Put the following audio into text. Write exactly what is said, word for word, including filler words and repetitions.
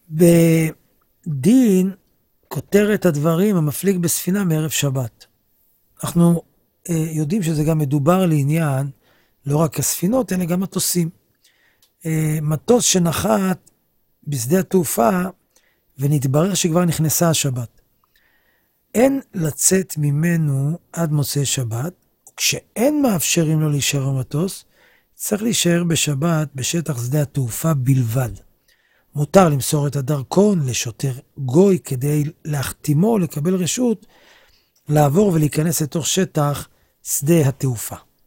בדין כותרת הדברים המפליג בספינה מערב שבת. אנחנו אה, יודעים שזה גם מדובר לעניין לא רק הספינות, אלא גם מטוסים. אה, מטוס שנחת בשדה התעופה ונתברר שכבר נכנסה השבת. אין לצאת ממנו עד מוצאי שבת, וכשאין מאפשרים לו להישאר במטוס, צריך להישאר בשבת בשטח שדה התעופה בלבד. מותר למסור את הדרכון לשוטר גוי כדי להחתימו לקבל רשות לעבור ולהיכנס לתוך שטח שדה התעופה.